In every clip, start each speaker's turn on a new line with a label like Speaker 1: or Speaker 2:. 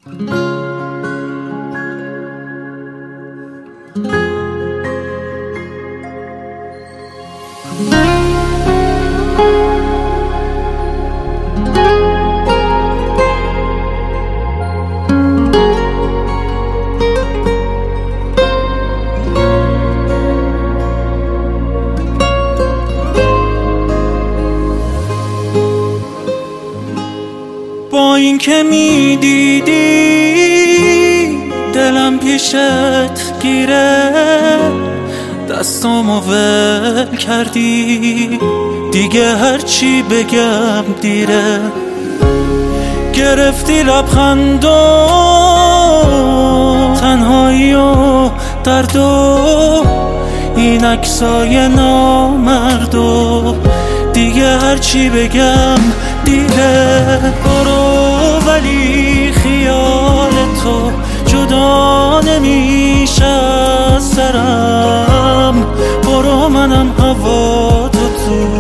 Speaker 1: با این که میدیدی دلم پیشت گیره، دستامو ول کردی، دیگه هرچی بگم دیره. گرفتی لبخندو، تنهایی و دردو، این عکسای نامردو، دیگه هرچی بگم دیره. برو ولی خیال تو جدا نمیشه از سرم، برو منم هوا تو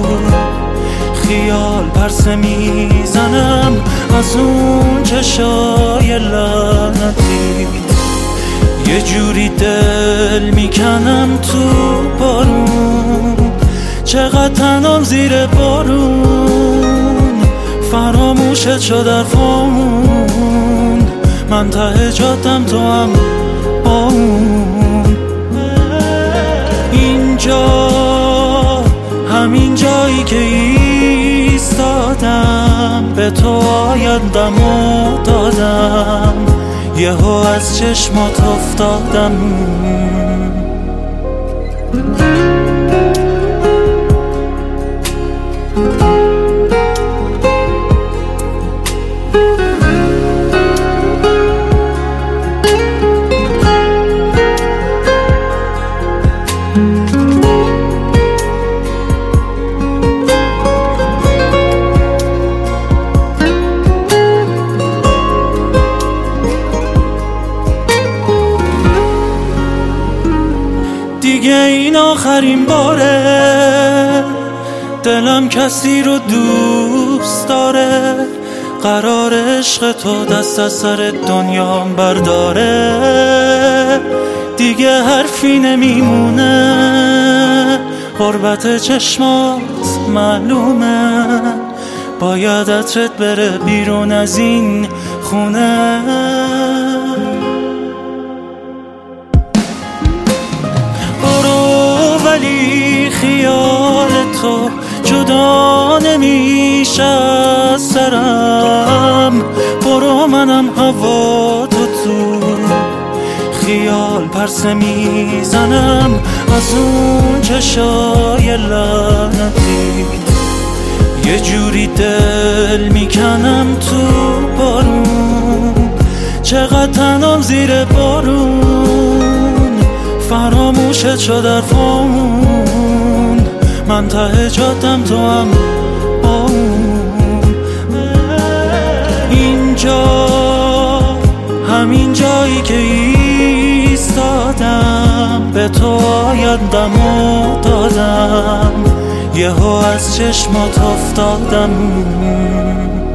Speaker 1: خیال پرسه میزنم از اون چشای لعنتی. یه جوری دل میکنم تو بارون، چقدر تنم زیر بارون، فراموشت شد حرفامون، من ته جادم تو هم با اون. اینجا همین جایی که ایستادم، به تو آیندمو دادم، یهو از چشمات افتادم. دیگه این آخرین باره، دلم کسی رو دوست داره، قرار عشق تو دست از سر دنیام برداره. دیگه حرفی نمیمونه، غربت چشمات معلومه، باید عطرت بره بیرون از این خونه. ولی خیال تو جدا نمیشه از سرم، برو منم هوا تو خیال پرسه میزنم از اون چشای لعنتی. یه جوری دل میکنم تو بارون، چقدر تنم زیر بارون، فراموشت شد حرفامون، من ته جادم تو هم با اون. اینجا همین جایی که ایستادم، به تو آیندمو دادم، یهو از چشمات افتادم.